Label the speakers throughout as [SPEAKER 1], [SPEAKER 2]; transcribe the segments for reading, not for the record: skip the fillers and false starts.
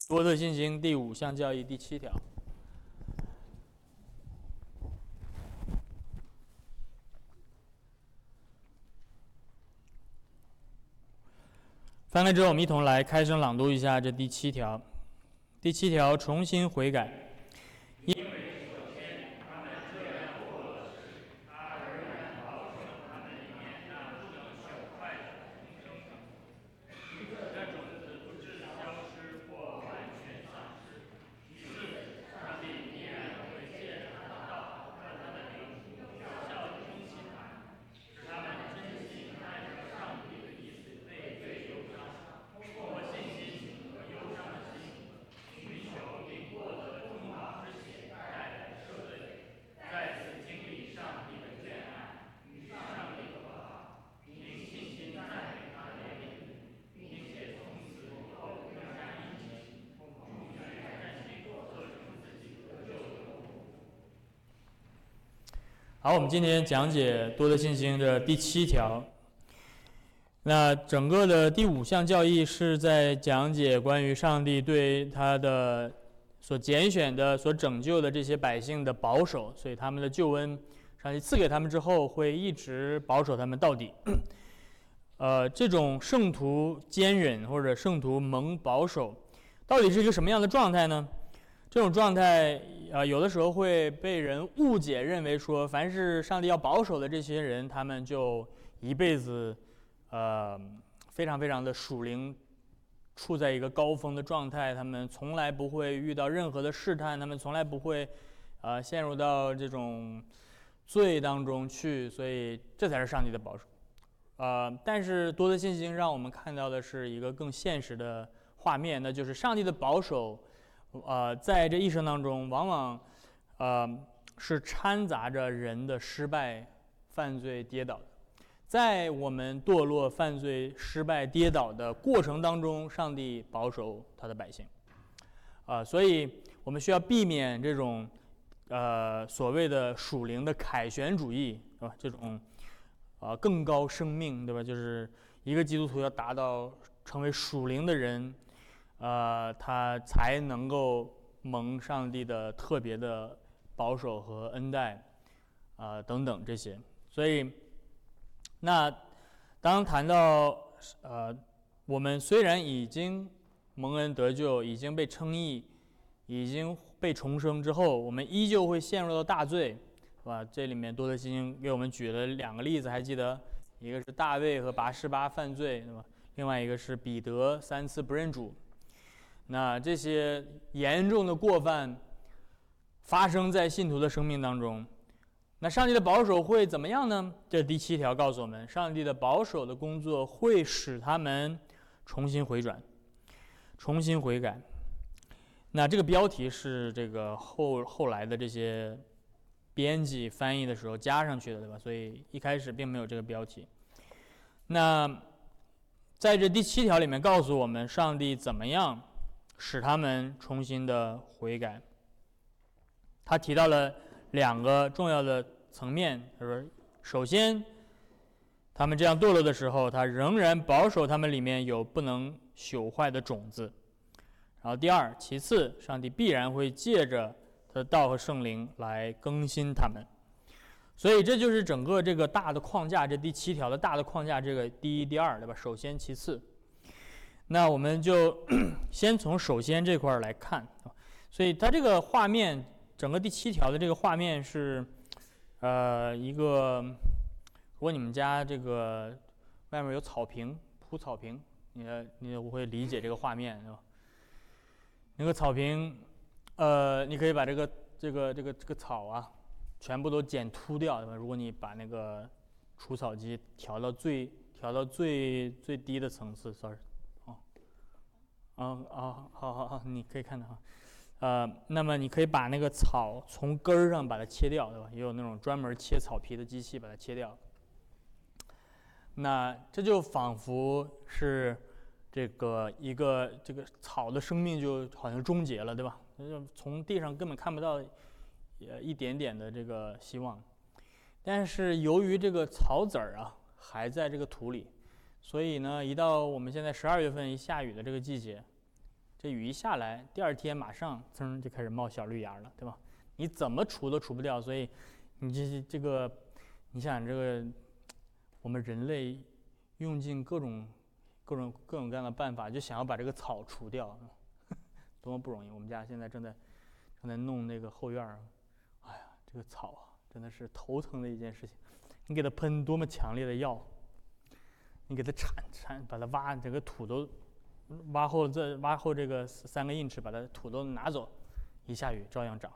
[SPEAKER 1] 多特信经第5项教义第7条。翻开之后，我们一同来开声朗读一下这第7条。第7条，重新悔改。好，我们今天讲解多特信经的第7条。那整个的第5项教义是在讲解关于上帝对他的所拣选的、所拯救的这些百姓的保守，所以他们的救恩，上帝赐给他们之后，会一直保守他们到底。这种圣徒坚忍或者圣徒蒙保守，到底是一个什么样的状态呢？这种状态，有的时候会被人误解，认为说，凡是上帝要保守的这些人，他们就一辈子，非常非常的属灵，处在一个高峰的状态，他们从来不会遇到任何的试探，他们从来不会，陷入到这种罪当中去，所以这才是上帝的保守。但是多特信经让我们看到的是一个更现实的画面，那就是上帝的保守。在这一生当中，往往是掺杂着人的失败、犯罪、跌倒的。在我们堕落、犯罪、失败、跌倒的过程当中，上帝保守他的百姓。所以我们需要避免这种所谓的属灵的凯旋主义，对吧？这种更高生命，对吧？就是一个基督徒要达到成为属灵的人。他才能够蒙上帝的特别的保守和恩待，等等这些。所以，那当谈到我们虽然已经蒙恩得救，已经被称义，已经被重生之后，我们依旧会陷入到大罪，是吧？这里面多特信经给我们举了2个例子，还记得？一个是大卫和拔示巴犯罪，对吧？另外一个是彼得3次不认主。那这些严重的过犯发生在信徒的生命当中，那上帝的保守会怎么样呢？这第7条告诉我们，上帝的保守的工作会使他们重新回转、重新悔改。那这个标题是这个后来的这些编辑翻译的时候加上去的，对吧？所以一开始并没有这个标题。那在这第7条里面告诉我们，上帝怎么样使他们重新的悔改。他提到了2个重要的层面。他说，首先，他们这样堕落的时候，他仍然保守他们里面有不能朽坏的种子。然后第二，其次，上帝必然会借着他的道和圣灵来更新他们。所以这就是整个这个大的框架，这第7条的大的框架，这个第一、第二，对吧？首先，其次。那我们就先从首先这块来看，所以它这个画面，整个第7条的这个画面是，一个，如果你们家这个外面有草坪铺草坪，你会理解这个画面，是吧？那个草坪，你可以把这个草啊，全部都剪秃掉，对吧？如果你把那个除草机调到最低的层次 ，sorry。好，你可以看到哈，那么你可以把那个草从根儿上把它切掉，对吧？也有那种专门切草皮的机器把它切掉。那这就仿佛是这个草的生命就好像终结了，对吧？从地上根本看不到一点点的这个希望。但是由于这个草籽儿啊还在这个土里。所以呢，一到我们现在12月份一下雨的这个季节， 这雨一下来，第2天马上噌就开始冒小绿芽了，对吧？你怎么除都除不掉，所以你这个，你想这个，我们人类用尽各种各样的办法，就想要把这个草除掉，多么不容易！我们家现在正在弄那个后院儿，哎呀，这个草啊，真的是头疼的一件事情。你给它喷多么强烈的药，你给它铲，把它挖，整个土都挖后这个3个英尺，把它土都拿走，一下雨照样长。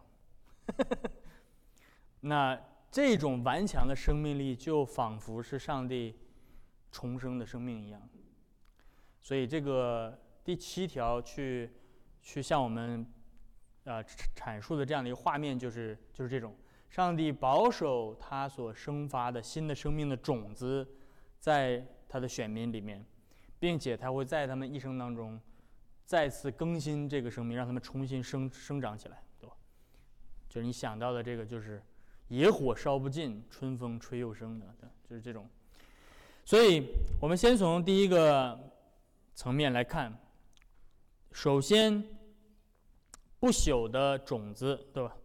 [SPEAKER 1] 那这种顽强的生命力，就仿佛是上帝重生的生命一样。所以这个第7条去向我们阐述的这样的一个画面，就是这种上帝保守他所生发的新的生命的种子在他的选民里面，并且他会在他们一生当中再次更新这个生命，让他们重新生长起来，对吧？就是你想到的这个，就是野火烧不尽，春风吹又生的，就是这种。所以我们先从第一个层面来看，首先不朽的种子，对吧？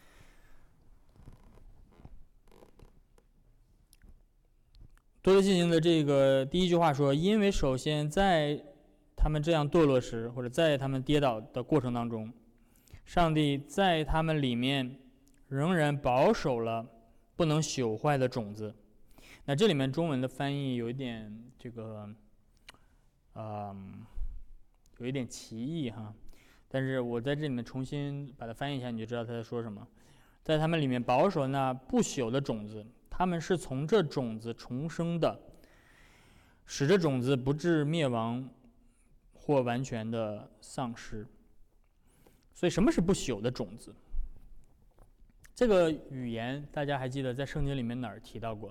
[SPEAKER 1] 多德进行的这个第一句话说，因为首先在他们这样堕落时，或者在他们跌倒的过程当中，上帝在他们里面仍然保守了不能朽坏的种子。那这里面中文的翻译有一点这个，有一点歧义哈，但是我在这里面重新把它翻译一下，你就知道他在说什么。在他们里面保守那不朽的种子，他们是从这种子重生的，使这种子不致灭亡或完全的丧失。所以什么是不朽的种子？这个语言大家还记得在圣经里面哪儿提到过？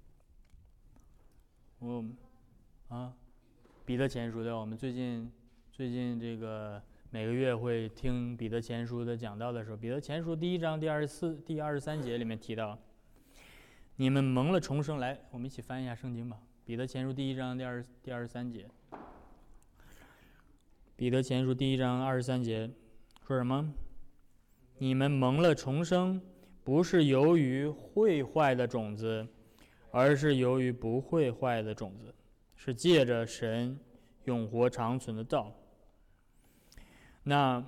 [SPEAKER 1] 彼得前书的，我们最近这个每个月会听彼得前书的讲道的时候，彼得前书第1章第23节里面提到，你们蒙了重生。来，我们一起翻一下圣经吧。彼得前书第1章第23节。彼得前书第1章23节说什么？你们蒙了重生，不是由于会坏的种子，而是由于不会坏的种子，是借着神永活长存的道。那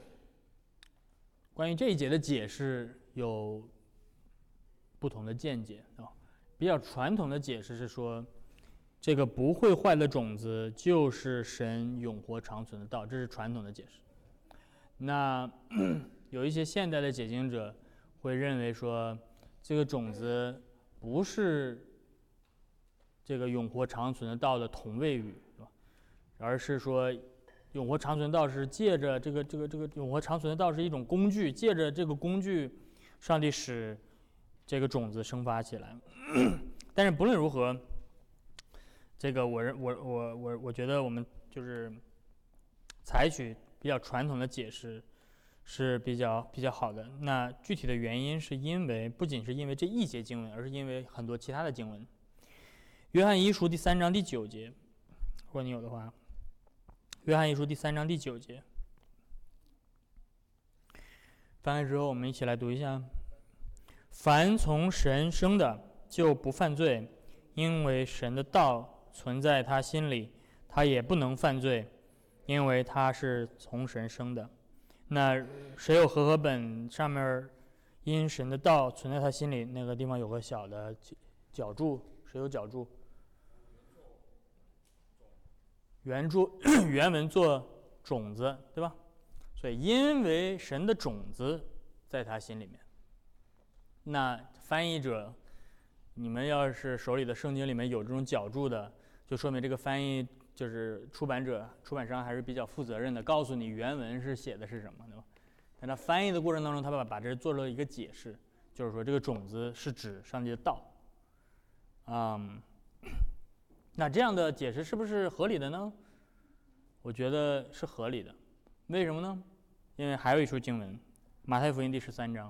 [SPEAKER 1] 关于这一节的解释有不同的见解啊。比较传统的解释是说，这个不会坏的种子就是神永活长存的道，这是传统的解释。那有一些现代的解经者会认为说，这个种子不是这个永活长存的道的同位语，是吧？而是说永活长存道是借着这个永活长存的道是一种工具，借着这个工具，上帝使这个种子生发起来。但是不论如何，这个我觉得我们就是采取比较传统的解释是比较好的。那具体的原因是因为不仅是因为这一节经文，而是因为很多其他的经文。约翰一书第3章第9节，如果你有的话，约翰一书第3章第9节，翻开之后我们一起来读一下。凡从神生的就不犯罪，因为神的道存在他心里，他也不能犯罪，因为他是从神生的。那谁有和合本上面因神的道存在他心里，那个地方有个小的脚注，谁有脚注？原文做种子，对吧？所以因为神的种子在他心里面。那翻译者，你们要是手里的圣经里面有这种脚注的，就说明这个翻译就是出版商还是比较负责任的，告诉你原文是写的是什么，对吧？在他翻译的过程当中，他把这做了一个解释，就是说这个种子是指上帝的道。那这样的解释是不是合理的呢？我觉得是合理的。为什么呢？因为还有一处经文，马太福音第13章。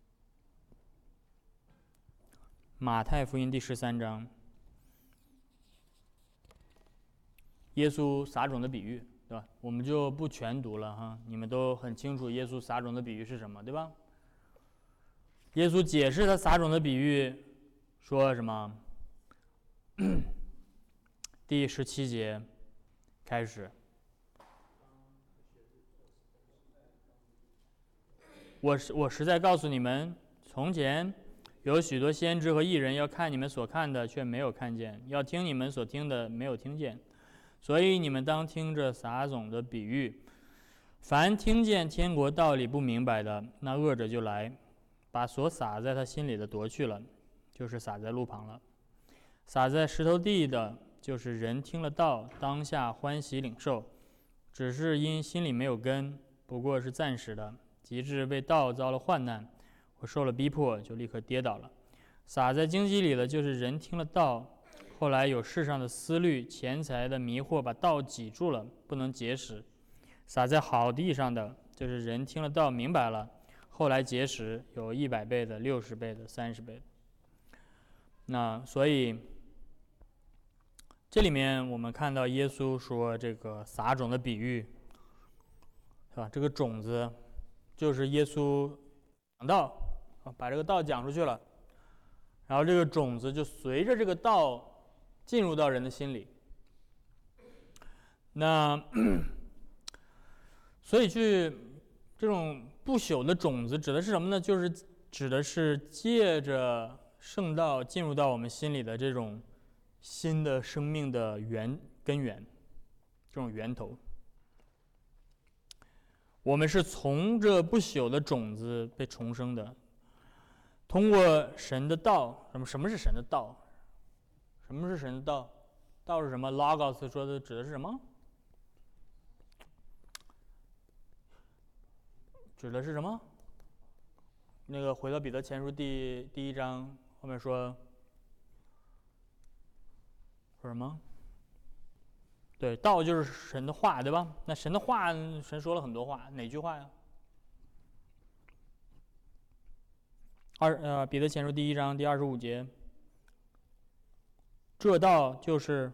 [SPEAKER 1] 马太福音第13章，耶稣撒种的比喻， 对吧？我们就不全读了哈，你们都很清楚耶稣撒种的比喻是什么，对吧？耶稣解释他撒种的比喻，说什么？第17节开始，我实在告诉你们，从前有许多先知和义人要看你们所看的，却没有看见；要听你们所听的，没有听见。所以你们当听着撒种的比喻。凡听见天国道理不明白的，那恶者就来，把所撒在他心里的夺去了，就是撒在路旁了。撒在石头地的，就是人听了道，当下欢喜领受，只是因心里没有根，不过是暂时的，及至被道遭了患难，或受了逼迫，就立刻跌倒了。撒在荆棘里的，就是人听了道，后来有世上的思虑、钱财的迷惑，把道挤住了，不能结实。撒在好地上的，就是人听了道明白了，后来结实，有100倍的、60倍的、30倍的。那所以这里面我们看到耶稣说这个撒种的比喻，是吧？这个种子就是耶稣讲道，把这个道讲出去了，然后这个种子就随着这个道进入到人的心里。那所以这种不朽的种子指的是什么呢？就是指的是借着圣道进入到我们心里的这种新的生命的根源，这种源头。我们是从这不朽的种子被重生的，通过神的道。什么是神的道？什么是神的道？道是什么 ？Logos 说的指的是什么？指的是什么？那个回到彼得前书第1章后面说什么？对，道就是神的话，对吧？那神的话，神说了很多话，哪句话呀？彼得前书第1章第25节，这道就是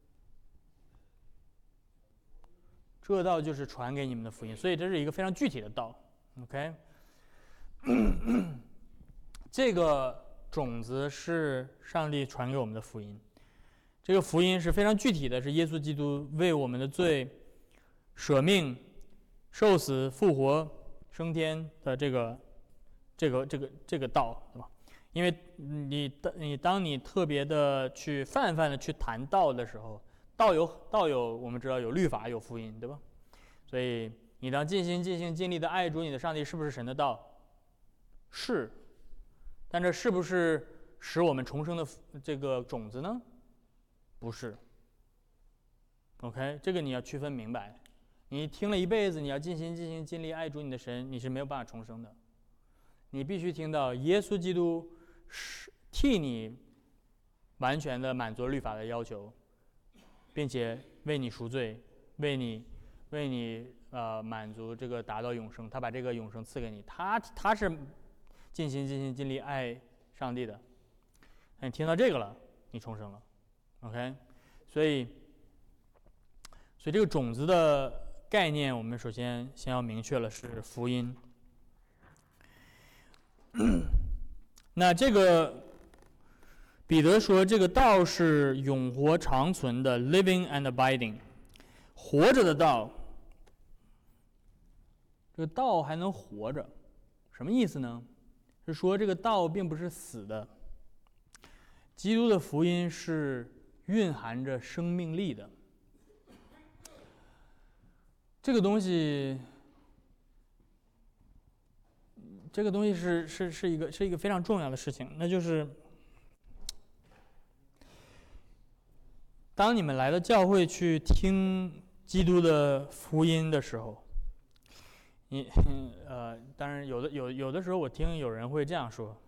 [SPEAKER 1] 传给你们的福音，所以这是一个非常具体的道。OK， 这个种子是上帝传给我们的福音，这个福音是非常具体的，是耶稣基督为我们的罪舍命、受死、复活、升天的这个道，对吧？因为当你特别的去泛的去谈道的时候，道有我们知道有律法有福音，对吧？所以你当尽心尽性尽力的爱主你的上帝，是不是神的道？是，但这是不是使我们重生的这个种子呢？不是。OK， 这个你要区分明白。你听了一辈子，你要尽心尽性尽力爱主你的神，你是没有办法重生的。你必须听到耶稣基督是替你完全的满足律法的要求，并且为你赎罪，为你满足这个达到永生，他把这个永生赐给你，他是尽心尽性尽力爱上帝的。你听到这个了，你重生了。OK， 所以这个种子的概念，我们首先先要明确了是福音。那这个彼得说，这个道是永活长存的 ，living and abiding， 活着的道。这个道还能活着，什么意思呢？是说这个道并不是死的。基督的福音是蕴含着生命力的。这个东西是一个非常重要的事情，那就是当你们来到教会去听基督的福音的时候，当然有的时候我听有人会这样说，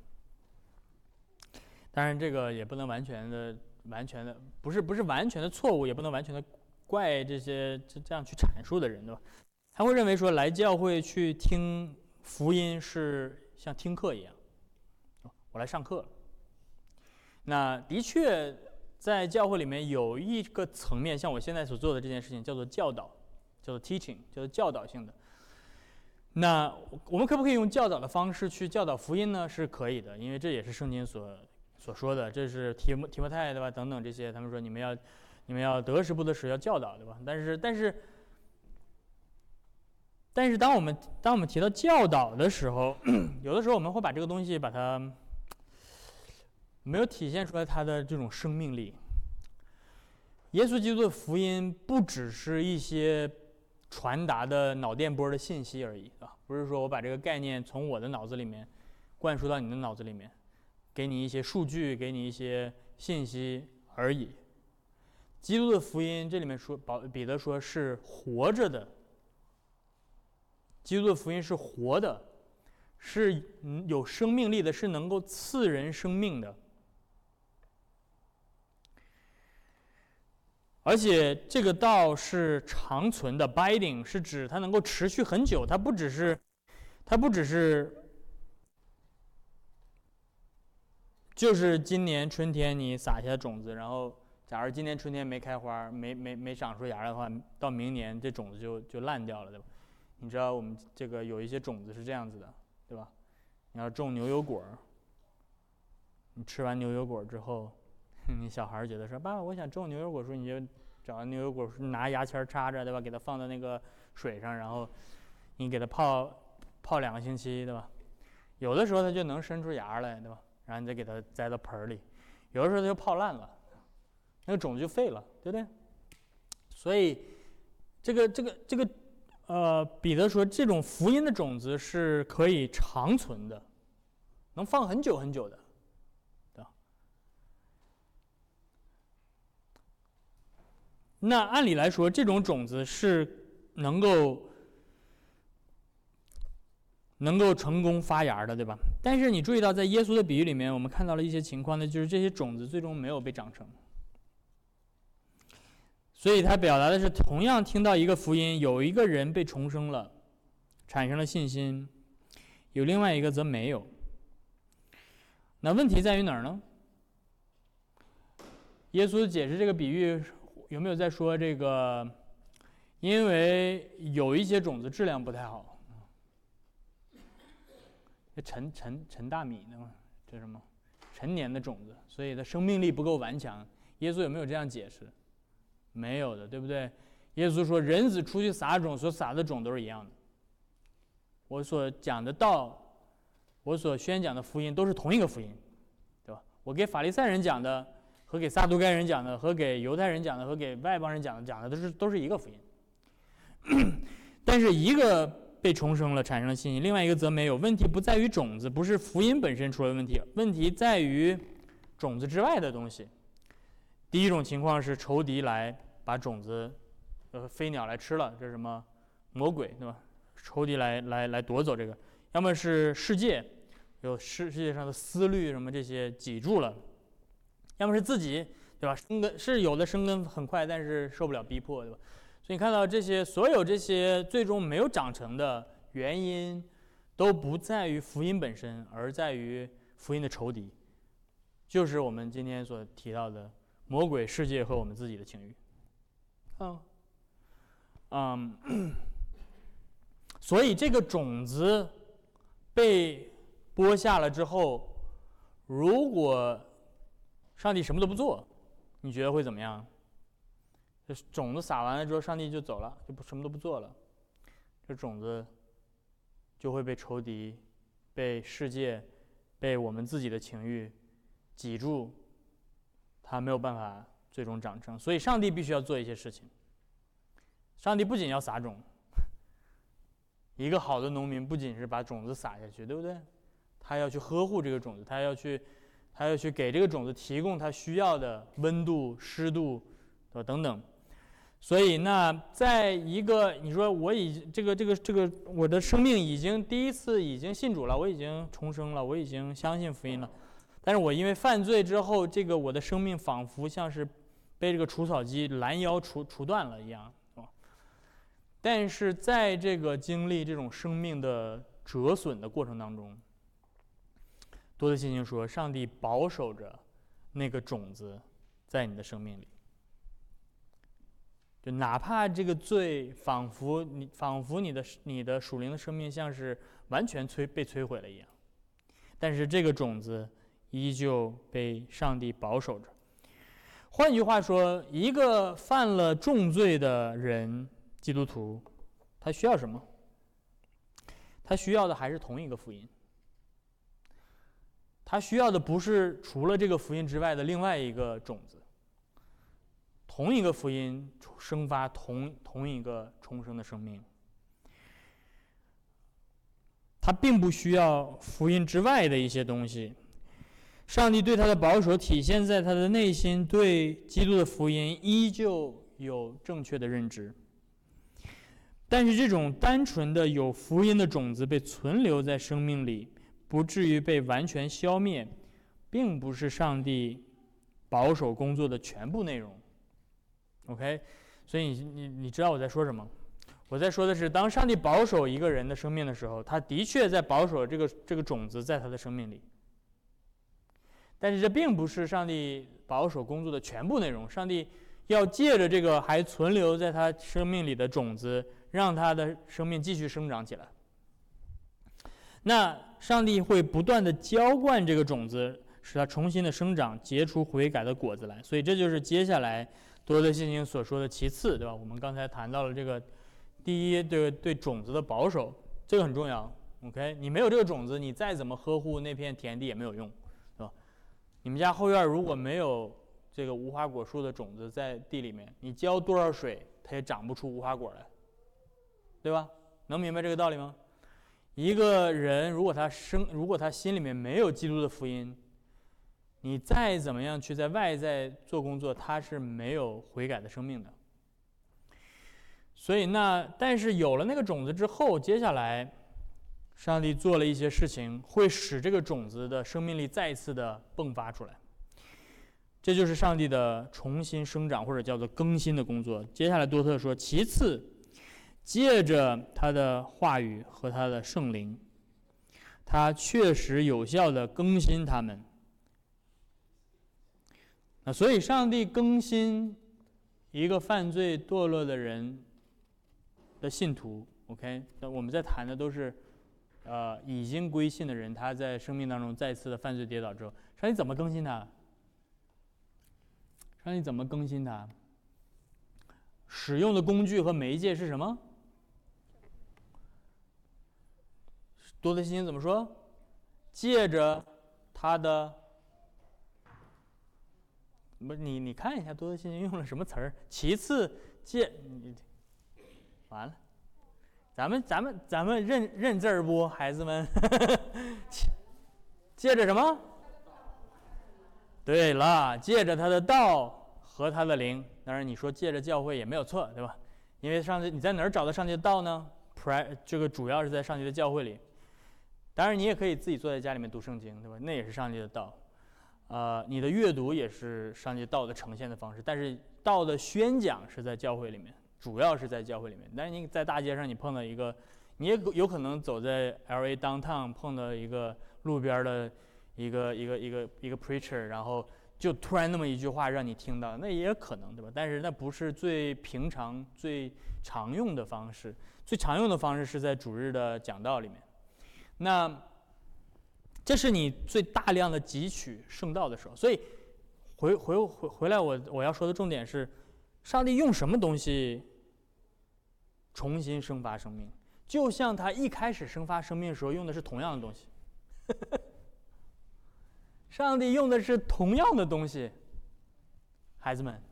[SPEAKER 1] 当然这个也不能完全的不是完全的错误，也不能完全的怪这些这样去阐述的人，对吧？他会认为说来教会去听福音是像听课一样，我来上课了。那的确在教会里面有一个层面，像我现在所做的这件事情叫做教导， 叫做 teaching， 叫做教导性的。那我们可不可以用教导的方式去教导福音呢？是可以的，因为这也是圣经所说的，这是提摩太对吧？等等这些，他们说你们要得时不得时，要教导对吧？但是当我们提到教导的时候，有的时候我们会把这个东西把它没有体现出来它的这种生命力。耶稣基督的福音不只是一些传达的脑电波的信息而已啊，不是说我把这个概念从我的脑子里面灌输到你的脑子里面，给你一些数据，给你一些信息而已。基督的福音这里面说，彼得说是活着的。基督的福音是活的，是有生命力的，是能够赐人生命的。而且这个道是长存的 ，abiding 是指它能够持续很久，它不只是就是今年春天你撒下种子，然后假如今年春天没开花，没长出芽的话，到明年这种子就烂掉了，对吧？你知道我们这个有一些种子是这样子的，对吧？你要种牛油果，你吃完牛油果之后，你小孩觉得说：“爸爸，我想种牛油果树。”你就找牛油果树，拿牙签插着，对吧？给它放到那个水上，然后你给它泡2个星期，对吧？有的时候它就能伸出芽来，对吧？然后你再给它栽到盆里，有的时候它就泡烂了，那个种子就废了，对不对？所以这个彼得说，这种福音的种子是可以长存的，能放很久很久的，对吧？那按理来说，这种种子是能够成功发芽的，对吧？但是你注意到，在耶稣的比喻里面，我们看到了一些情况呢，就是这些种子最终没有被长成。所以他表达的是，同样听到一个福音，有一个人被重生了，产生了信心，有另外一个则没有。那问题在于哪儿呢？耶稣解释这个比喻有没有在说这个？因为有一些种子质量不太好，陈大米的嘛，这是什么？陈年的种子，所以它生命力不够顽强。耶稣有没有这样解释？没有的，对不对？耶稣说，人子出去撒种，所撒的种都是一样的。我所讲的道，我所宣讲的福音都是同一个福音，对吧？我给法利赛人讲的和给撒都该人讲的和给犹太人讲的和给外邦人讲的都是一个福音。但是一个被重生了，产生了信心，另外一个则没有。问题不在于种子，不是福音本身出了问题，问题在于种子之外的东西。第一种情况是仇敌来把种子，飞鸟来吃了，这是什么？魔鬼，对吧？仇敌来夺走这个，要么是世界，有世界上的思虑什么这些挤住了，要么是自己，对吧？生根是有的，生根很快，但是受不了逼迫，对吧？所以你看到所有这些最终没有长成的原因，都不在于福音本身，而在于福音的仇敌，就是我们今天所提到的魔鬼、世界和我们自己的情欲。所以这个种子被播下了之后，如果上帝什么都不做，你觉得会怎么样？这种子撒完了之后，上帝就走了，就什么都不做了，这种子就会被仇敌、被世界、被我们自己的情欲挤住，它没有办法最终长成。所以上帝必须要做一些事情。上帝不仅要撒种，一个好的农民不仅是把种子撒下去，对不对？他要去呵护这个种子，他要去给这个种子提供他需要的温度、湿度等等。所以那在一个你说我我的生命第一次已经信主了，我已经重生了，我已经相信福音了，但是我因为犯罪之后，我的生命仿佛像是被这个除草机拦腰除断了一样，但是在这个经历这种生命的折损的过程当中，多德信经说，上帝保守着那个种子在你的生命里。 就哪怕这个罪仿佛你的属灵的生命像是完全被摧毁了一样，但是这个种子依旧被上帝保守着。换句话说，一个犯了重罪的人，基督徒，他需要什么？他需要的还是同一个福音。他需要的不是除了这个福音之外的另外一个种子。同一个福音生发同一个重生的生命。他并不需要福音之外的一些东西。上帝对他的保守体现在他的内心对基督的福音依旧有正确的认知。但是这种单纯的有福音的种子被存留在生命里，不至于被完全消灭，并不是上帝保守工作的全部内容。OK， 所以你知道我在说什么？我在说的是，当上帝保守一个人的生命的时候，他的确在保守这个种子在他的生命里。但是这并不是上帝保守工作的全部内容。上帝要借着这个还存留在他生命里的种子，让他的生命继续生长起来。那上帝会不断的浇灌这个种子，使它重新的生长，结出悔改的果子来。所以这就是接下来多罗的信心所说的其次，对吧？我们刚才谈到了这个第一，对种子的保守，这个很重要。OK， 你没有这个种子，你再怎么呵护那片田地也没有用，对吧？你们家后院如果没有这个无花果树的种子在地里面，你浇多少水，它也长不出无花果来，对吧？能明白这个道理吗？一个人如果他心里面没有基督的福音，你再怎么样去在外在做工作，他是没有悔改的生命的。所以但是有了那个种子之后，接下来上帝做了一些事情，会使这个种子的生命力再次的迸发出来。这就是上帝的重新生长或者叫做更新的工作。接下来多特说，其次借着他的话语和他的圣灵，他确实有效的更新他们。所以上帝更新一个犯罪堕落的人的信徒 ，OK， 那我们在谈的都是已经归信的人，他在生命当中再次的犯罪跌倒之后，上帝怎么更新他？上帝怎么更新他？使用的工具和媒介是什么？多德信经怎么说？借着他的，不是你看一下多德信经用了什么词儿？其次完了，咱们认字儿不，孩子们？借着什么？对了，借着他的道和他的灵。当然你说借着教会也没有错，对吧？因为上帝，你在哪儿找到上帝的道呢？这个主要是在上帝的教会里。当然你也可以自己坐在家里面读圣经，对吧？那也是上帝的道。你的阅读也是上帝道的呈现的方式，但是道的宣讲是在教会里面，主要是在教会里面。但是你在大街上你碰到一个，你也有可能走在 LA downtown 碰到一个路边的一个 preacher， 然后就突然那么一句话让你听到，那也有可能，对吧？但是那不是最平常最常用的方式，最常用的方式是在主日的讲道里面。那这是你最大量的汲取圣道的时候。所以回来我要说的重点是，上帝用什么东西重新生发生命，就像他一开始生发生命的时候用的是同样的东西。上帝用的是同样的东西，孩子们。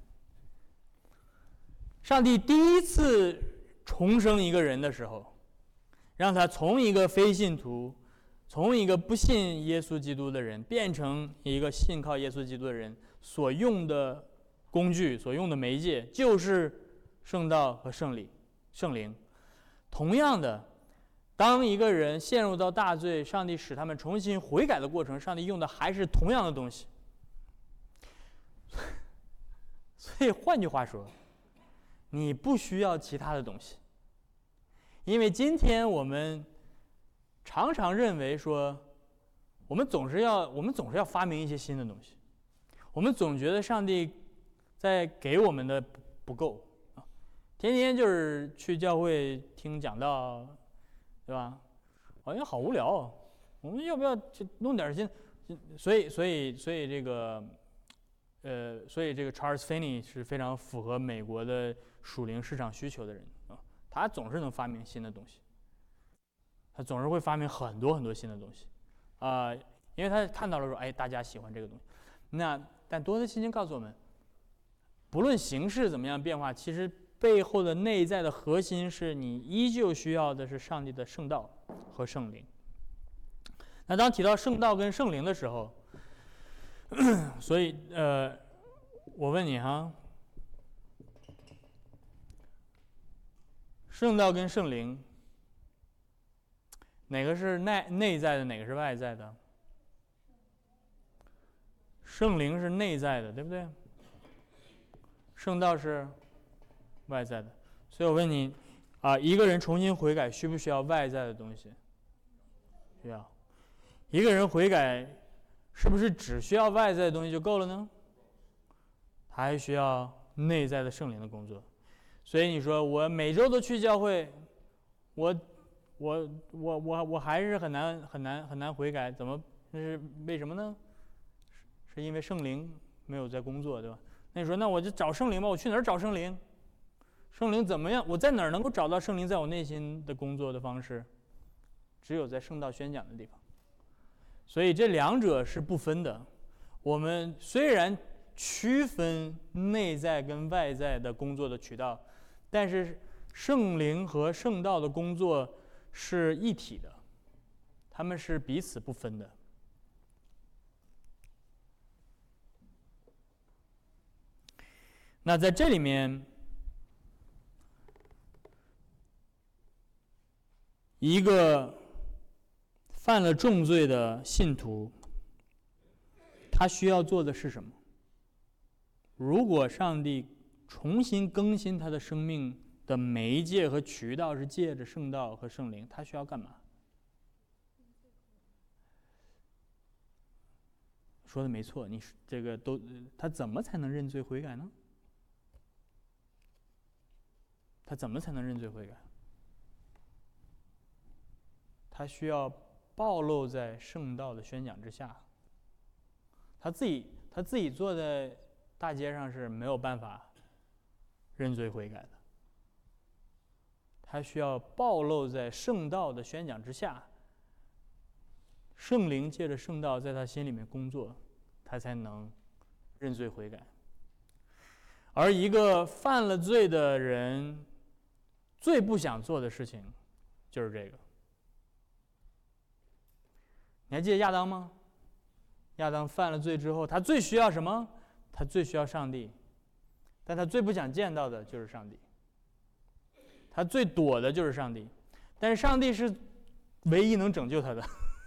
[SPEAKER 1] 上帝第一次重生一个人的时候，让他从一个非信徒，从一个不信耶稣基督的人，变成一个信靠耶稣基督的人，所用的工具，所用的媒介，就是圣道和圣灵。同样的，当一个人陷入到大罪，上帝使他们重新悔改的过程，上帝用的还是同样的东西。所以换句话说，你不需要其他的东西。因为今天我们常常认为说，我们总是要发明一些新的东西，我们总觉得上帝在给我们的不够。 天天就是去教会听讲道，对吧？好像好无聊哦。我们要不要去弄点心？所以这个，所以这个 Charles Finney 是非常符合美国的属灵市场需求的人啊。他总是能发明新的东西，他总是会发明很多很多新的东西啊，因为他看到了说，哎，大家喜欢这个东西。但多德信经告诉我们，不论形式怎么样变化，其实背后的内在的核心是你依旧需要的是上帝的圣道和圣灵。那当提到圣道跟圣灵的时候，所以我问你哈，圣道跟圣灵哪个是内在的，哪个是外在的？圣灵是内在的，对不对？圣道是外在的。所以我问你啊，一个人重新悔改需不需要外在的东西？需要。一个人悔改是不是只需要外在的东西就够了呢？他还需要内在的圣灵的工作。所以你说我每周都去教会，我还是很难悔改，怎么是为什么呢？是因为圣灵没有在工作，对吧？那你说那我就找圣灵吧，我去哪儿找圣灵？圣灵怎么样？我在哪儿能够找到圣灵在我内心的工作的方式？只有在圣道宣讲的地方。所以这两者是不分的。我们虽然区分内在跟外在的工作的渠道，但是圣灵和圣道的工作是一体的，他们是彼此不分的。那在这里面，一个犯了重罪的信徒，他需要做的是什么？如果上帝重新更新他的生命的媒介和渠道是借着圣道和圣灵，他需要干嘛？说的没错，你这个他怎么才能认罪悔改呢？他怎么才能认罪悔改？他需要暴露在圣道的宣讲之下。他自己坐在大街上是没有办法认罪悔改的。他需要暴露在圣道的宣讲之下，圣灵借着圣道在他心里面工作，他才能认罪悔改。而一个犯了罪的人最不想做的事情就是这个。你还记得亚当吗？亚当犯了罪之后，他最需要什么？他最需要上帝，但他最不想见到的就是上帝，他最躲的就是上帝，但是上帝是唯一能拯救他的。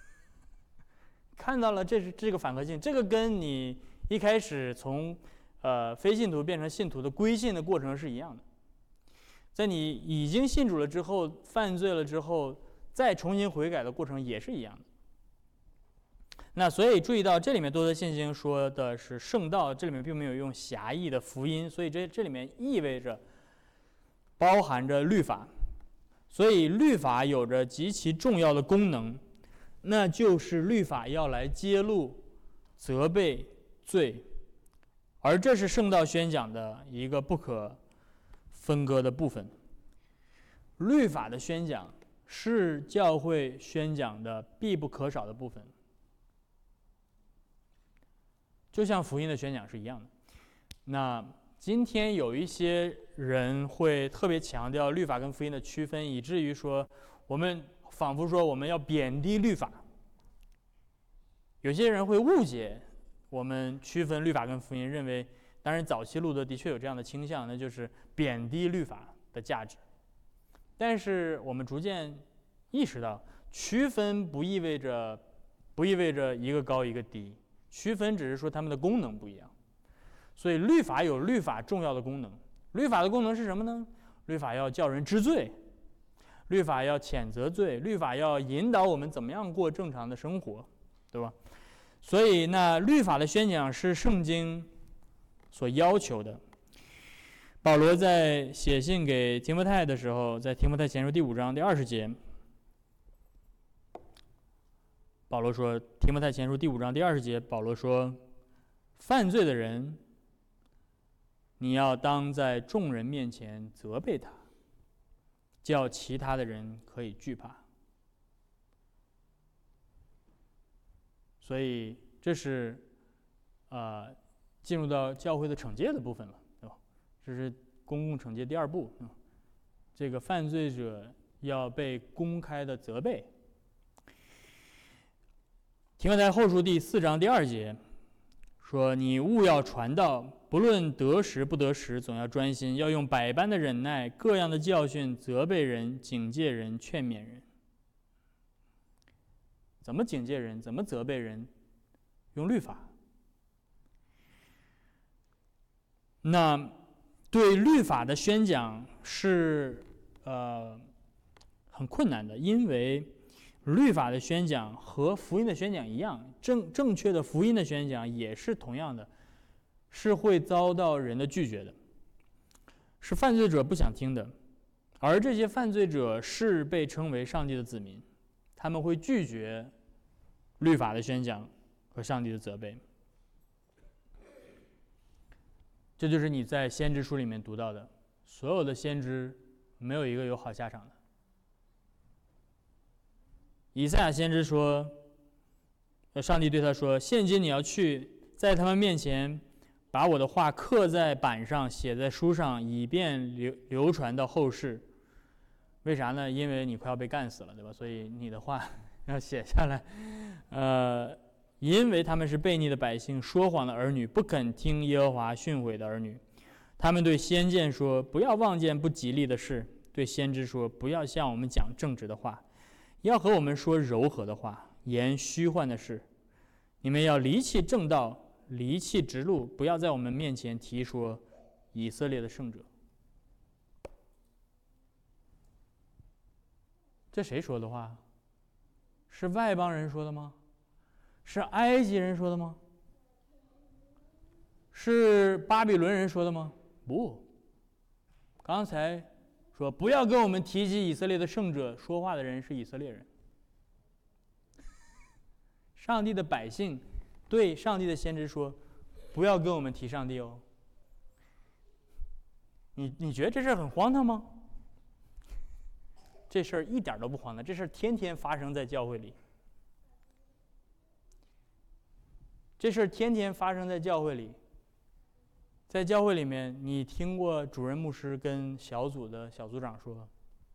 [SPEAKER 1] 看到了，这个反核性，这个跟你一开始从非信徒变成信徒的归信的过程是一样的。在你已经信主了之后，犯罪了之后，再重新悔改的过程也是一样的。那所以注意到这里面多德信经说的是圣道，这里面并没有用狭义的福音，所以这里面意味着包含着律法，所以律法有着极其重要的功能，那就是律法要来揭露、责备罪，而这是圣道宣讲的一个不可分割的部分。律法的宣讲是教会宣讲的必不可少的部分，就像福音的宣讲是一样的。那今天有一些人会特别强调律法跟福音的区分，以至于说我们仿佛说我们要贬低律法。有些人会误解我们区分律法跟福音，认为当然早期路德的确有这样的倾向，那就是贬低律法的价值。但是我们逐渐意识到，区分不意味着一个高一个低，区分只是说它们的功能不一样。所以律法有律法重要的功能，律法的功能是什么呢？律法要叫人知罪，律法要谴责罪，律法要引导我们怎么样过正常的生活，对吧？所以那律法的宣讲是圣经所要求的。 保罗在写信给提摩太的时候，在提摩太前书第5章第20节，保罗说，提摩太前书第5章第20节，保罗说，犯罪的人，你要当在众人面前责备他，叫其他的人可以惧怕。所以这是进入到教会的惩戒的部分了，对吧？这是公共惩戒第2步。这个犯罪者要被公开的责备。提摩太后书第4章第2节说：“你务要传道，不论得时不得时，总要专心，要用百般的忍耐，各样的教训，责备人，警戒人，劝勉人。”怎么警戒人？怎么责备人？用律法。那对律法的宣讲是很困难的，因为律法的宣讲和福音的宣讲一样，正确的福音的宣讲也是同样的，是会遭到人的拒绝的，是犯罪者不想听的，而这些犯罪者是被称为上帝的子民，他们会拒绝律法的宣讲和上帝的责备。这就是你在先知书里面读到的，所有的先知没有一个有好下场的。以赛亚先知说，上帝对他说：“现今你要去，在他们面前把我的话刻在板上，写在书上，以便流传到后世。”为啥呢？因为你快要被干死了，对吧？所以你的话要写下来。因为他们是悖逆的百姓，说谎的儿女，不肯听耶和华训诲的儿女。他们对先见说：“不要望见不吉利的事。”对先知说：“不要向我们讲正直的话，要和我们说柔和的话，言虚幻的事。你们要离弃正道，离弃直路，不要在我们面前提说以色列的圣者。”这谁说的话？是外邦人说的吗？是埃及人说的吗？是巴比伦人说的吗？不，刚才说不要跟我们提及以色列的圣者，说话的人是以色列人。上帝的百姓对上帝的先知说：“不要跟我们提上帝哦。”你觉得这事儿很荒唐吗？这事儿一点都不荒唐，这事儿天天发生在教会里。这事儿天天发生在教会里。在教会里面，你听过主任牧师跟小组的小组长说：“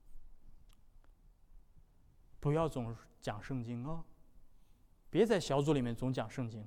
[SPEAKER 1] 不要总讲圣经哦，别在小组里面总讲圣经。”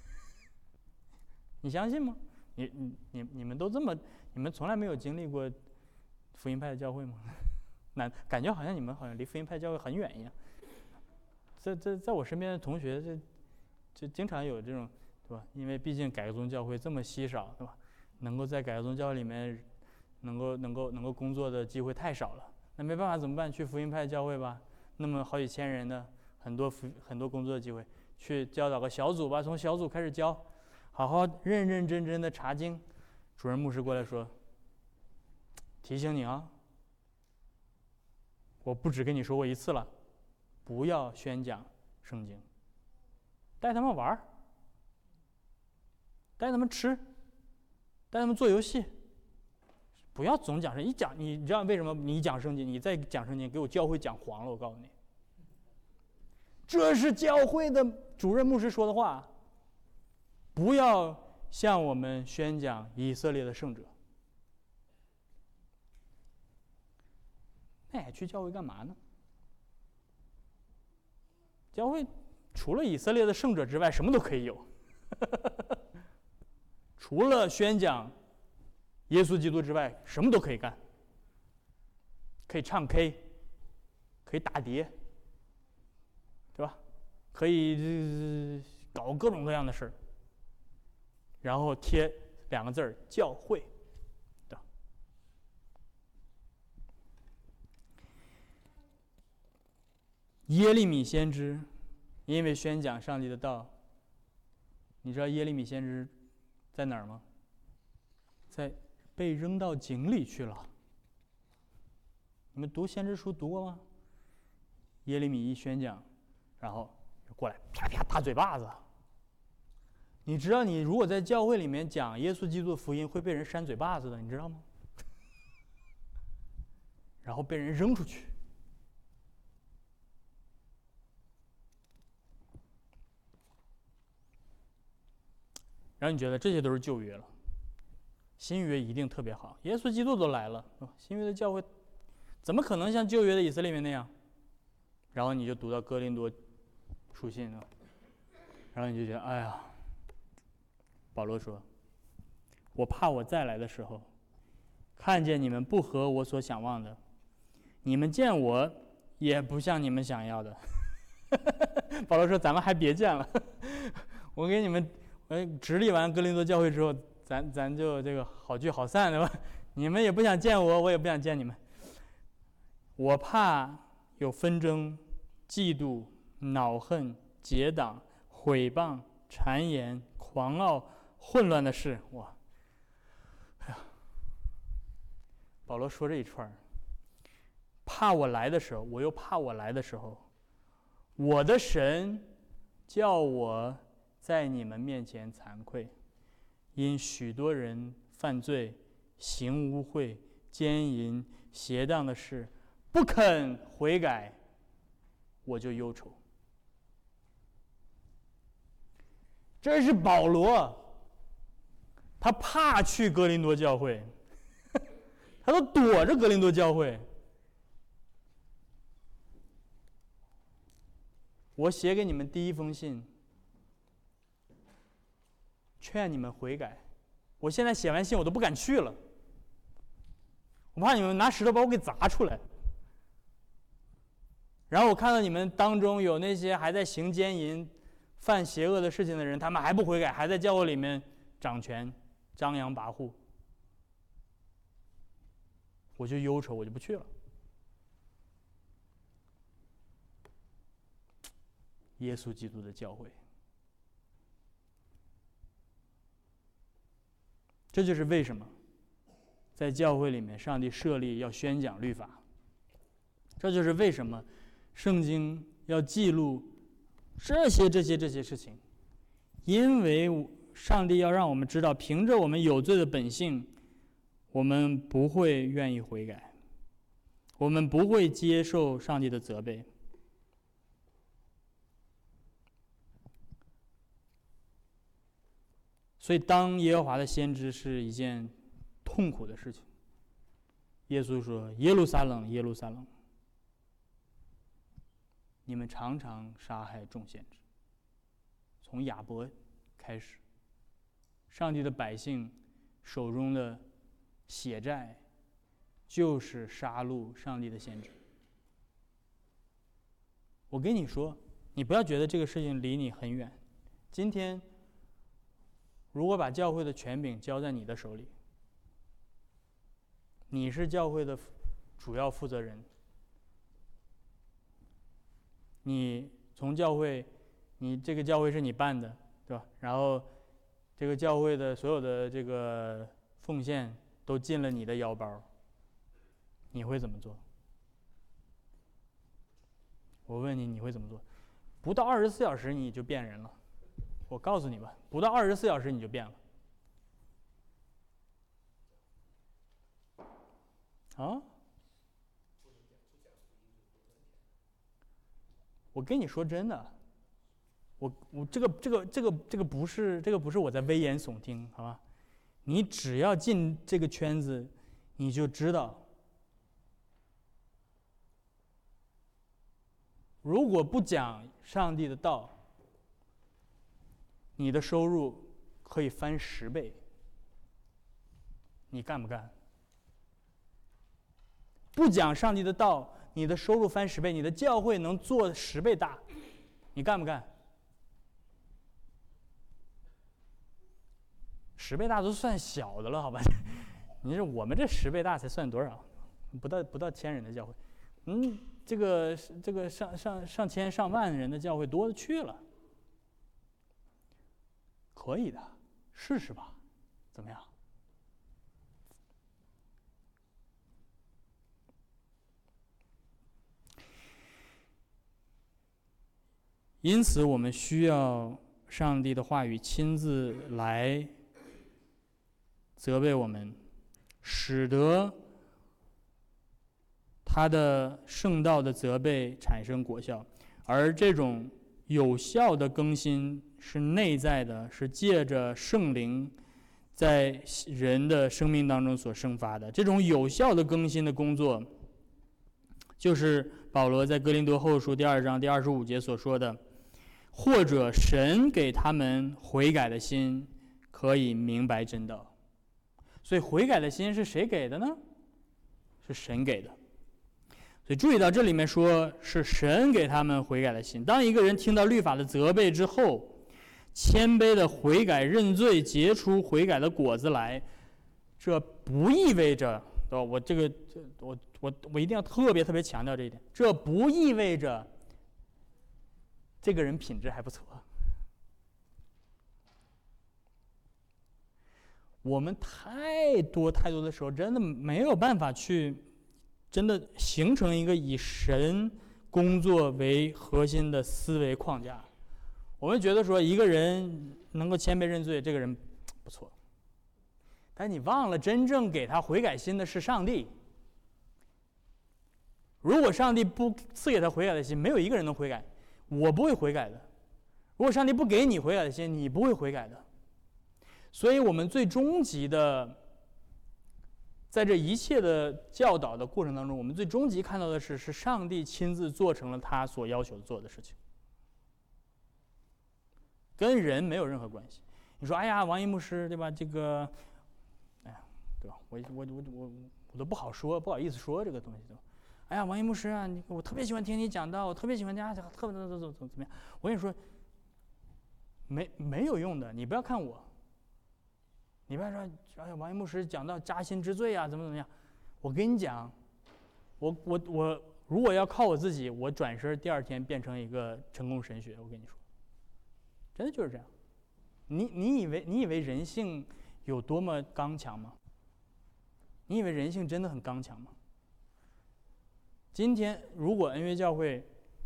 [SPEAKER 1] 你相信吗？你们都这么，你们从来没有经历过福音派的教会吗？感觉好像你们好像离福音派教会很远一样。在我身边的同学就经常有这种，对吧？因为毕竟改革宗教会这么稀少，对吧？能够在改革宗教里面能够工作的机会太少了，那没办法怎么办？去福音派教会吧，那么好几千人的很多工作的机会，去教导个小组吧，从小组开始教，好好认认真真的查经。主任牧师过来说：“提醒你啊，我不只跟你说过一次了，不要宣讲圣经，带他们玩，带他们吃，带他们做游戏，不要总讲圣经。你知道为什么？你讲圣经，你再讲圣经，给我教会讲黄了。我告诉你，这是教会的主任牧师说的话。不要向我们宣讲以色列的圣者。那还去教会干嘛呢？教会除了以色列的圣者之外，什么都可以有。除了宣讲耶稣基督之外，什么都可以干。可以唱 K， 可以打碟，对吧？可以搞各种各样的事儿，然后贴2个字儿“教会”，对吧？耶利米先知因为宣讲上帝的道，你知道耶利米先知在哪儿吗？在被扔到井里去了。你们读先知书读过吗？耶利米一宣讲，然后过来啪啪大嘴巴子。你知道你如果在教会里面讲耶稣基督的福音会被人扇嘴巴子的，你知道吗？然后被人扔出去。然后你觉得这些都是旧约了，新约一定特别好，耶稣基督都来了，新约的教会怎么可能像旧约的以色列民那样？然后你就读到哥林多书信了，然后你就觉得哎呀，保罗说，我怕我再来的时候，看见你们不合我所想望的，你们见我也不像你们想要的。保罗说咱们还别见了，我给你们直立完哥林多教会之后，咱就这个好聚好散，对吧？你们也不想见我，我也不想见你们。我怕有纷争、嫉妒、恼恨、结党、毁谤、谗言、狂傲、混乱的事。哇，哎呀，保罗说这一串，怕我来的时候，我又怕我来的时候，我的神叫我在你们面前惭愧，因许多人犯罪、行污秽、奸淫、邪荡的事，不肯悔改，我就忧愁。这是保罗，他怕去哥林多教会，他都躲着哥林多教会。我写给你们第一封信，劝你们悔改。我现在写完信我都不敢去了，我怕你们拿石头把我给砸出来。然后我看到你们当中有那些还在行奸淫、犯邪恶的事情的人，他们还不悔改，还在教会里面掌权、张扬跋扈，我就忧愁，我就不去了。耶稣基督的教会，这就是为什么在教会里面上帝设立要宣讲律法，这就是为什么圣经要记录这些事情，因为上帝要让我们知道，凭着我们有罪的本性，我们不会愿意悔改，我们不会接受上帝的责备。所以当耶和华的先知是一件痛苦的事情。耶稣说，耶路撒冷，耶路撒冷，你们常常杀害众先知。从亚伯开始，上帝的百姓手中的血债就是杀戮上帝的先知。我跟你说，你不要觉得这个事情离你很远，今天如果把教会的权柄交在你的手里，你是教会的主要负责人，你从教会，你这个教会是你办的，对吧？然后这个教会的所有的这个奉献都进了你的腰包，你会怎么做？我问你，你会怎么做？不到24小时你就变人了，我告诉你吧，不到24小时你就变了。啊？我跟你说真的，我这个不是我在危言耸听，好吧？你只要进这个圈子，你就知道，如果不讲上帝的道，你的收入可以翻10倍，你干不干？不讲上帝的道，你的收入翻10倍，你的教会能做10倍大，你干不干？10倍大都算小的了，好吧？你说我们这10倍大才算多少？不到1000人的教会，这个上千上万人的教会多了去了，可以的，试试吧，怎么样？ 因此，我们需要上帝的话语亲自来责备我们，使得他的圣道的责备产生果效。而这种有效的更新是内在的，是借着圣灵在人的生命当中所生发的。这种有效的更新的工作，就是保罗在哥林多后书第2章第25节所说的，或者神给他们悔改的心，可以明白真道。所以悔改的心是谁给的呢？是神给的。所以注意到这里面说是神给他们悔改的心。当一个人听到律法的责备之后，谦卑的悔改认罪，结出悔改的果子来，这不意味着，我一定要特别强调这一点，这不意味着这个人品质还不错。我们太多的时候，真的没有办法去真的形成一个以神工作为核心的思维框架。我们觉得说一个人能够谦卑认罪，这个人不错，但你忘了真正给他悔改心的是上帝。如果上帝不赐给他悔改的心，没有一个人能悔改。我不会悔改的。如果上帝不给你悔改的心，你不会悔改的。所以我们最终极的，在这一切的教导的过程当中，我们最终极看到的是上帝亲自做成了他所要求做的事情，跟人没有任何关系。你说，哎呀，王一牧师，对吧？这个，哎呀，对吧？我都不好说，不好意思说这个东西，对吧？哎呀，王一牧师啊，我特别喜欢听你讲道，我特别喜欢怎么样？我跟你说，没有用的，你不要看我。你不要说，哎呀，王一牧师讲到扎心之罪啊，怎么样？我跟你讲，我如果要靠我自己，我转身第2天变成一个成功神学。我跟你说，真的就是这样。你以为人性有多么刚强吗？你以为人性真的很刚强吗？今天如果恩约教会，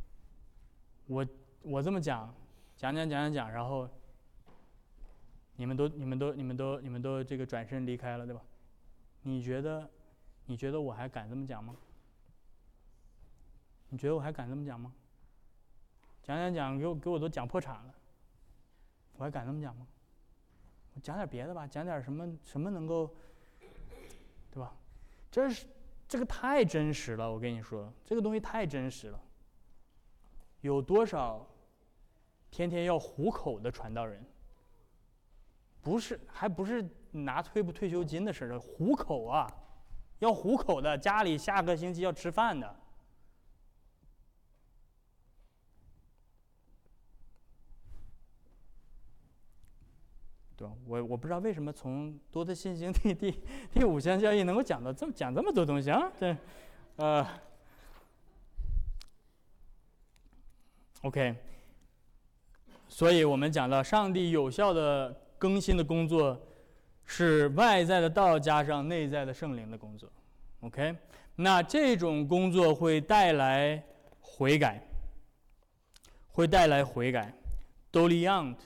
[SPEAKER 1] 我这么讲，然后你们都这个转身离开了，对吧？你觉得我还敢这么讲吗？你觉得我还敢这么讲吗？讲给我都讲破产了，我还敢这么讲吗？我讲点别的吧，讲点什么能够，对吧？这个太真实了，我跟你说，这个东西太真实了。有多少天天要糊口的传道人？还不是拿退不退休金的事儿，糊口啊，要糊口的，家里下个星期要吃饭的。对吧？我不知道为什么从多的信心第5项教义能够讲这么多东西啊？这OK， 所以我们讲到上帝有效的更新的工作是外在的道加上内在的圣灵的工作。OK， 那这种工作会带来悔改，Doliant。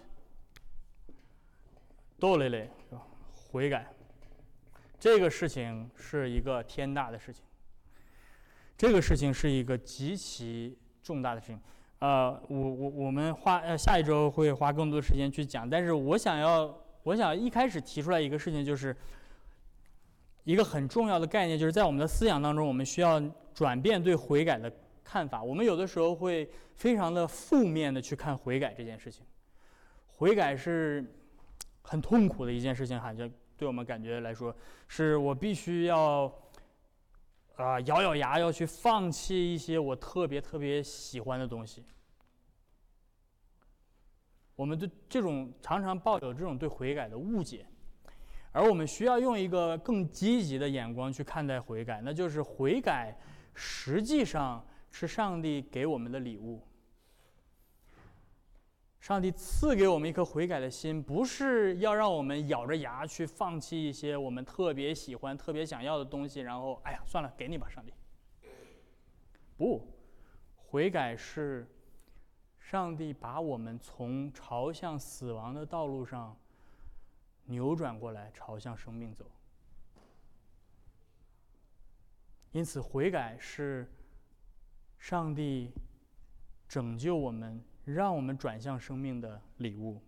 [SPEAKER 1] 斗雷雷，悔改，这个事情是一个天大的事情，这个事情是一个极其重大的事情。我们下一周会花更多的时间去讲，但是我想一开始提出来一个事情，就是一个很重要的概念，就是在我们的思想当中，我们需要转变对悔改的看法。我们有的时候会非常的负面的去看悔改这件事情，悔改是很痛苦的一件事情，好像对我们感觉来说，是我必须要咬牙要去放弃一些我特别喜欢的东西。我们对这种常常抱有这种对悔改的误解，而我们需要用一个更积极的眼光去看待悔改，那就是悔改实际上是上帝给我们的礼物。上帝赐给我们一颗悔改的心，不是要让我们咬着牙去放弃一些我们特别喜欢、特别想要的东西，然后哎呀算了，给你吧，上帝。不，悔改是上帝把我们从朝向死亡的道路上扭转过来，朝向生命走。因此，悔改是上帝拯救我们，让我们转向生命的礼物。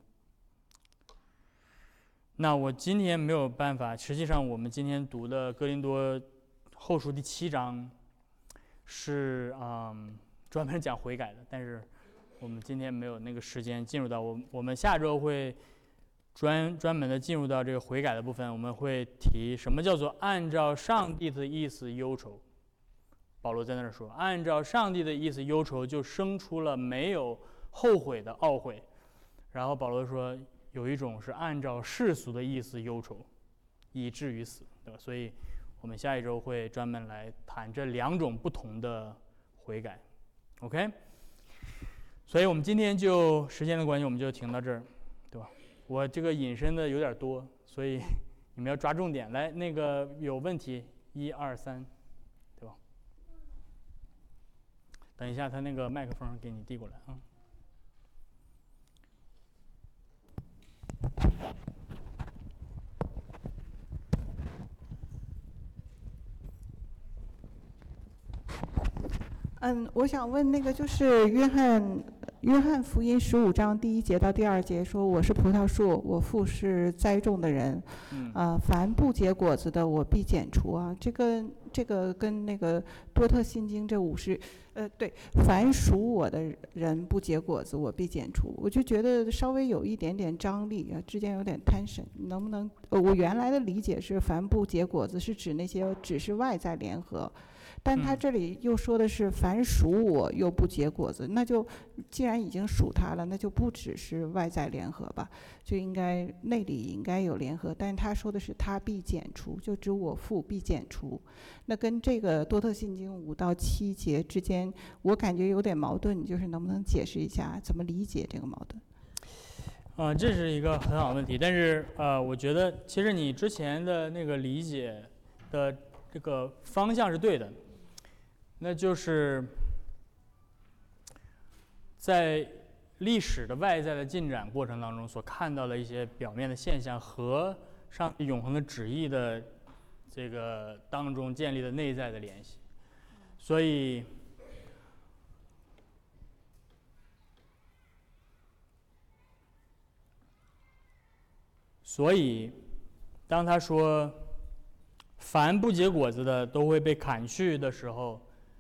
[SPEAKER 1] 那我今天没有办法，实际上我们今天读的哥林多后书第7章是专门讲悔改的，但是我们今天没有那个时间进入到我们下周会专门的进入到这个悔改的部分，我们会提什么叫做按照上帝的意思忧愁。保罗在那儿说，按照上帝的意思忧愁，就生出了没有后悔的懊悔。然后保罗说，有一种是按照世俗的意思忧愁，以至于死，对吧？所以我们下一周会专门来谈这2种不同的悔改。OK， 所以我们今天就时间的关系，我们就停到这儿，对吧？我这个引申的有点多，所以你们要抓重点。来，那个有问题，1、2、3，对吧？等一下，他那个麦克风给你递过来啊。
[SPEAKER 2] 我想问那个就是约翰福音15章第1节到第2节说，我是葡萄树，我父是栽种的人，凡不结果子的，我必剪除啊。这个跟那个多特信经这对，凡属我的人不结果子，我必剪除。我就觉得稍微有一点点张力啊，之间有点tension，能不能？我原来的理解是，凡不结果子是指那些只是外在联合。但他这里又说的是凡属我又不结果子，那就既然已经属他了，那就不只是外在联合吧，就应该内里应该有联合。但是他说的是他必剪除，就指我父必剪除，那跟这个多特信经5到7节之间，我感觉有点矛盾，你就是能不能解释一下怎么理解这个矛盾？
[SPEAKER 1] 这是一个很好的问题，但是我觉得其实你之前的那个理解的这个方向是对的。那就是在历史的外在的进展过程当中所看到的一些表面的现象和上帝永恒的旨意的这个当中建立的内在的联系，所以当他说凡不结果子的都会被砍去的时候，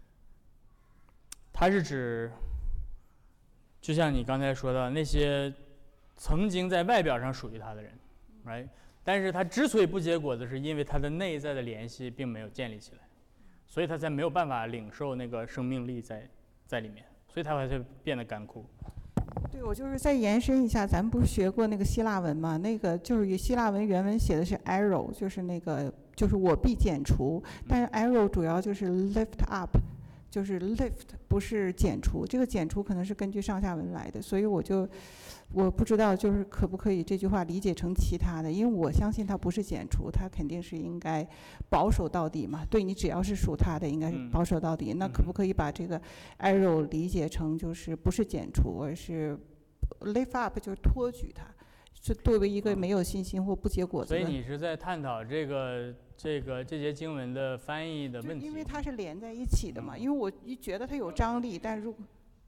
[SPEAKER 1] 它是指，就像你刚才说的那些曾经在外表上属于他的人 ，right？ 但是他之所以不结果子，是因为他的内在的联系并没有建立起来，所以他才没有办法领受那个生命力在里面，所以他才会变得干枯。
[SPEAKER 2] 对，我就是再延伸一下，咱们不是学过那个希腊文吗？那个就是希腊文原文写的是 arrow， 就是我必剪除，但是 arrow 主要就是 lift up。就是 lift 不是剪除，这个剪除可能是根据上下文来的，所以我不知道就是可不可以这句话理解成其他的，因为我相信它不是剪除，它肯定是应该保守到底嘛。对你只要是属它的，应该是保守到底。那可不可以把这个 arrow 理解成就是不是剪除，而是 lift up， 就是托举它，是作为一个没有信心或不结果子的。
[SPEAKER 1] 所以你是在探讨这些经文的翻译的问题，
[SPEAKER 2] 因为它是连在一起的嘛。因为我一觉得它有张力，但如果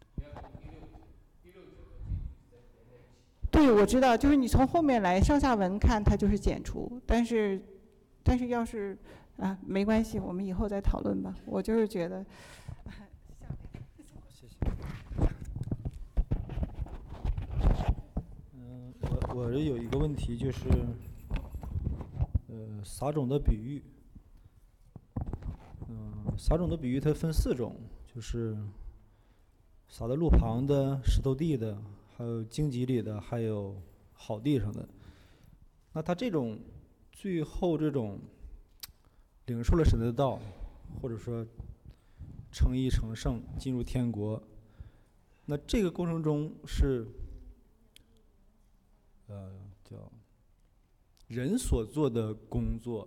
[SPEAKER 2] 对，我知道，就是你从后面来上下文看，它就是剪除，但是要是没关系，我们以后再讨论吧。我就是觉得，
[SPEAKER 3] 谢谢。我有一个问题就是，撒种的比喻。撒种的比喻它分4种，就是撒在路旁的、石头地的，还有荆棘里的，还有好地上的。那他这种最后这种领受了神的道，或者说成义成圣进入天国，那这个过程中是叫人所做的工作，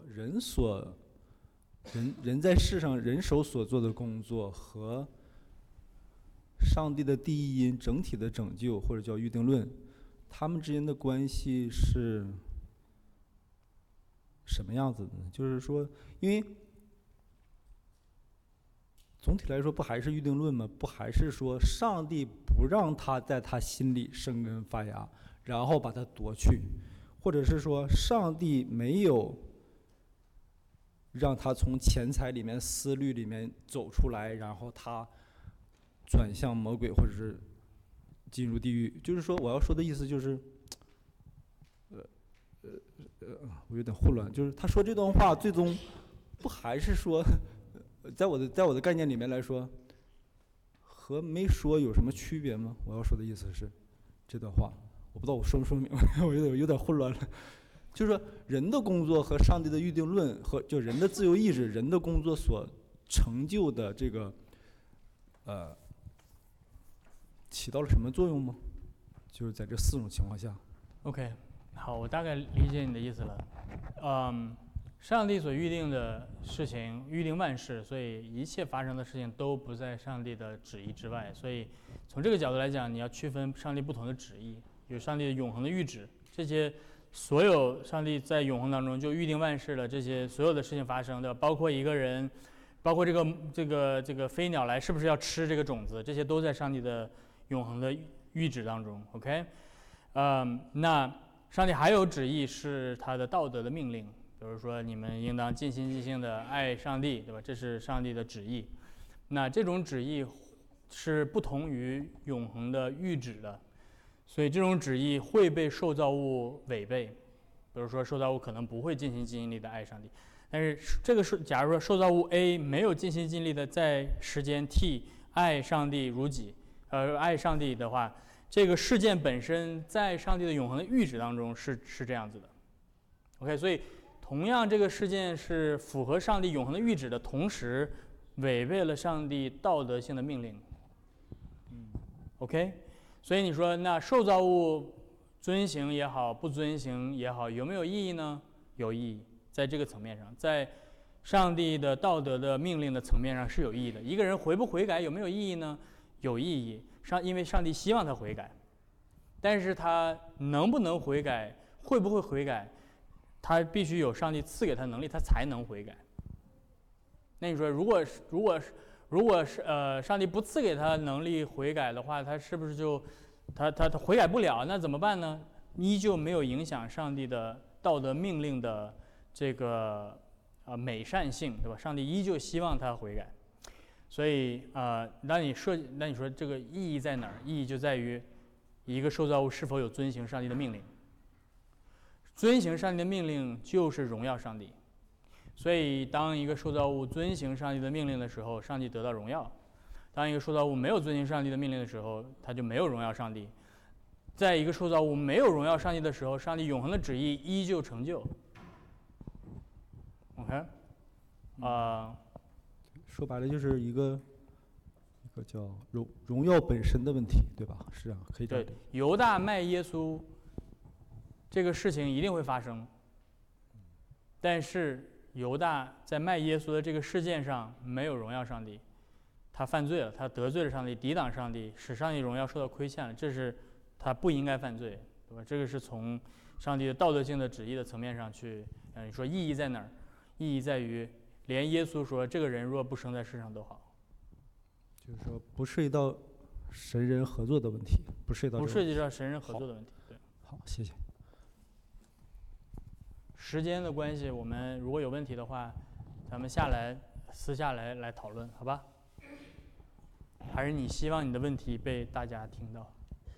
[SPEAKER 3] 人在世上人手所做的工作和上帝的第一因整体的拯救或者叫预定论，他们之间的关系是什么样子的呢？就是说，因为总体来说不还是预定论吗？不还是说上帝不让他在他心里生根发芽，然后把他夺去，或者是说上帝没有让他从钱财里面、思虑里面走出来，然后他转向魔鬼，或者是进入地狱。就是说，我要说的意思就是，我有点混乱。就是他说这段话，最终不还是说，在我的概念里面来说，和没说有什么区别吗？我要说的意思是，这段话我不知道我说没说明白，我有点混乱了。就是说，人的工作和上帝的预定论和就人的自由意志，人的工作所成就的这个起到了什么作用吗？就是在这4种情况下。
[SPEAKER 1] OK， 好，我大概理解你的意思了。上帝所预定的事情，预定万事，所以一切发生的事情都不在上帝的旨意之外。所以从这个角度来讲，你要区分上帝不同的旨意，有上帝的永恒的预旨，这些所有上帝在永恒当中就预定万事的这些所有的事情发生的，包括一个人，包括这个飞鸟来是不是要吃这个种子，这些都在上帝的永恒的预旨当中。OK， 那上帝还有旨意是他的道德的命令。比如说，你们应当尽心尽性的爱上帝，对吧？这是上帝的旨意。那这种旨意是不同于永恒的预旨的，所以这种旨意会被受造物违背。比如说，受造物可能不会尽心尽力的爱上帝，但是这个是，假如说受造物 A 没有尽心尽力的在时间 T 爱上帝如己，爱上帝的话，这个事件本身在上帝的永恒的预旨当中是这样子的。OK， 所以。同样，这个事件是符合上帝永恒的预旨的同时，违背了上帝道德性的命令。OK， 所以你说，那受造物遵行也好，不遵行也好，有没有意义呢？有意义，在这个层面上，在上帝的道德的命令的层面上是有意义的。一个人悔不悔改有没有意义呢？有意义，因为上帝希望他悔改，但是他能不能悔改，会不会悔改？他必须有上帝赐给他能力，他才能悔改。那你说，如果是上帝不赐给他能力悔改的话，他是不是就他悔改不了？那怎么办呢？依旧没有影响上帝的道德命令的这个美善性，对吧？上帝依旧希望他悔改。所以那你说这个意义在哪儿？意义就在于一个受造物是否有遵行上帝的命令。遵行上帝的命令就是荣耀上帝，所以当一个受造物遵行上帝的命令的时候，上帝得到荣耀；当一个受造物没有遵行上帝的命令的时候，他就没有荣耀上帝。在一个受造物没有荣耀上帝的时候，上帝永恒的旨意依旧成就。OK，
[SPEAKER 3] 说白了就是一个叫荣耀本身的问题，对吧？是啊，可以这样。
[SPEAKER 1] 对，犹大卖耶稣。这个事情一定会发生，但是犹大在卖耶稣的这个事件上没有荣耀上帝，他犯罪了，他得罪了上帝，抵挡上帝，使上帝荣耀受到亏欠了，这是他不应该犯罪，对吧？这个是从上帝的道德性的旨意的层面上去，你说意义在哪儿？意义在于，连耶稣说这个人若不生在世上都好，
[SPEAKER 3] 就是说不涉及到神人合作的问题，不涉及
[SPEAKER 1] 到神人合作的问题。对，
[SPEAKER 3] 好，谢谢。
[SPEAKER 1] 时间的关系，我们如果有问题的话，咱们私下来讨论，好吧？还是你希望你的问题被大家听到？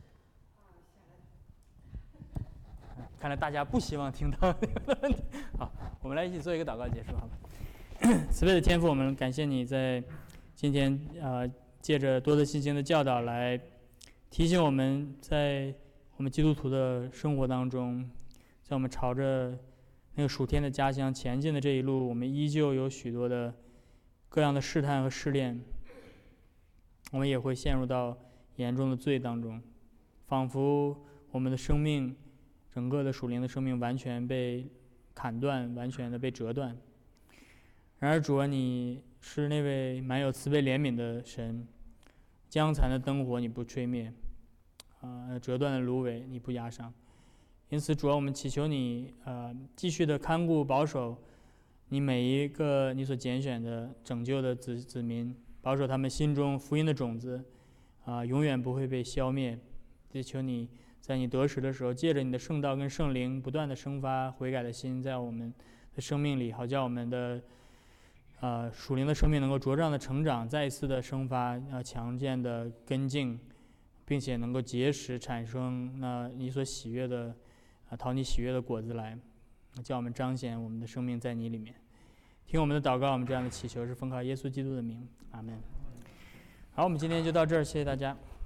[SPEAKER 1] 看来大家不希望听到你的问题。好，我们来一起做一个祷告结束，好吧？慈悲的天父，我们感谢你在今天借着多德信经的教导来提醒我们，在我们基督徒的生活当中，在我们朝着那个属天的家乡前进的这一路，我们依旧有许多的各样的试探和试炼，我们也会陷入到严重的罪当中，仿佛我们的生命，整个的属灵的生命完全被砍断，完全的被折断。然而主啊，你是那位满有慈悲怜悯的神， 将残的灯火你不吹灭，折断的芦苇你不压伤。因此，主啊，我们祈求你继续的看顾保守你每一个你所拣选的拯救的子民，保守他们心中福音的种子永远不会被消灭。也求你在你得时的时候，借着你的圣道跟圣灵不断的生发悔改的心，在我们的生命里，好叫我们的属灵的生命能够茁壮的成长，再一次的生发强健的根茎，并且能够结实产生你所喜悦的讨你喜悦的果子来，叫我们彰显我们的生命在你里面。听我们的祷告，我们这样的祈求是奉靠耶稣基督的名，阿们。好，我们今天就到这儿，谢谢大家。